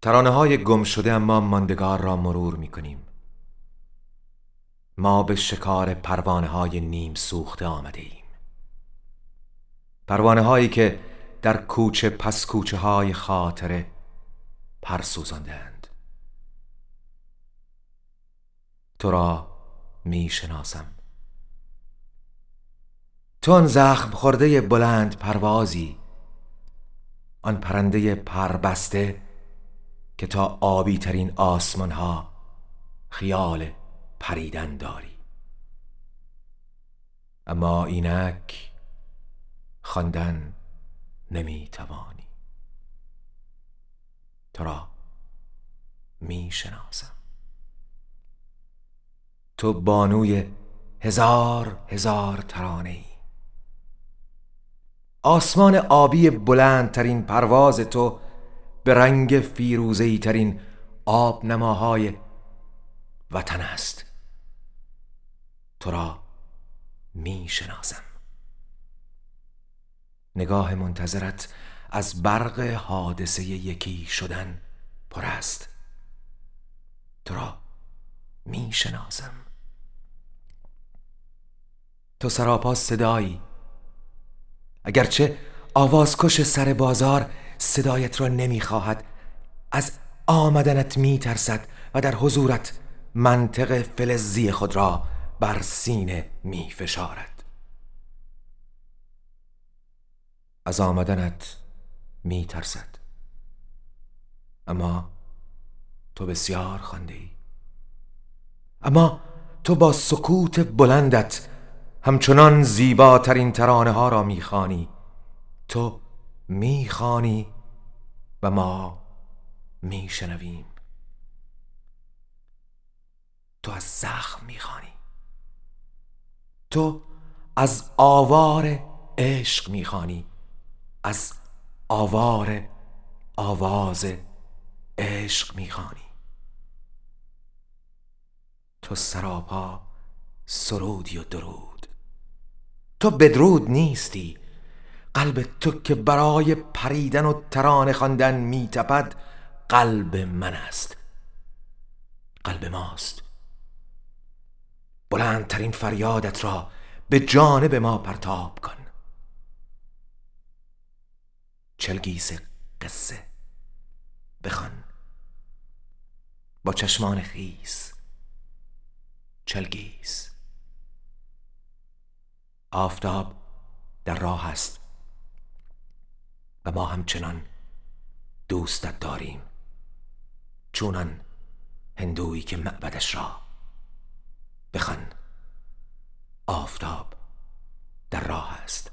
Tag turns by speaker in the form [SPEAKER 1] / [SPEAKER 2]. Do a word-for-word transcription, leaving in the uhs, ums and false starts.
[SPEAKER 1] ترانه های گم شده اما ماندگار را مرور می کنیم. ما به شکار پروانه های نیم سوخته آمده ایم. پروانه هایی که در کوچه پس کوچه های خاطره پر سوزاندند. تو را می شناسم. تو آن زخم خورده بلند پروازی، آن پرنده پربسته که تا آبی ترین آسمان ها خیال پریدن داری. اما اینک خواندن نمی توانی. تو را می شناسم. تو بانوی هزار هزار ترانه ای. آسمان آبی بلندترین پرواز تو به رنگ فیروزه‌ای ترین آب نماهای وطن است. تو را می شناسم. نگاه منتظرت از برق حادثه یکی شدن پر است. تو را می شناسم. تو سراپا صدایی، اگرچه آوازکش سر بازار صدایت را نمی خواهد، از آمدنت می ترسد و در حضورت منطق فلزی خود را بر سینه می فشارد. از آمدنت می ترسد، اما تو بسیار خوانده ای. اما تو با سکوت بلندت همچنان زیباترین ترانه ها را می خوانی. تو می خوانی و ما می شنویم. تو از زخم می خوانی. تو از آوار عشق می خوانی، از آوار آواز عشق می خوانی. تو سراپا سرودی و درود. تو بدرود نیستی. قلب تو که برای پریدن و ترانه خواندن می تپد قلب من است، قلب ماست. بلندترین فریادت را به جانب ما پرتاب کن. چلگیس قصه بخوان با چشمان خیس. چلگیس. آفتاب در راه است و ما همچنان دوستت داریم، چونان هندویی که معبدش را بخوان. آفتاب در راه است.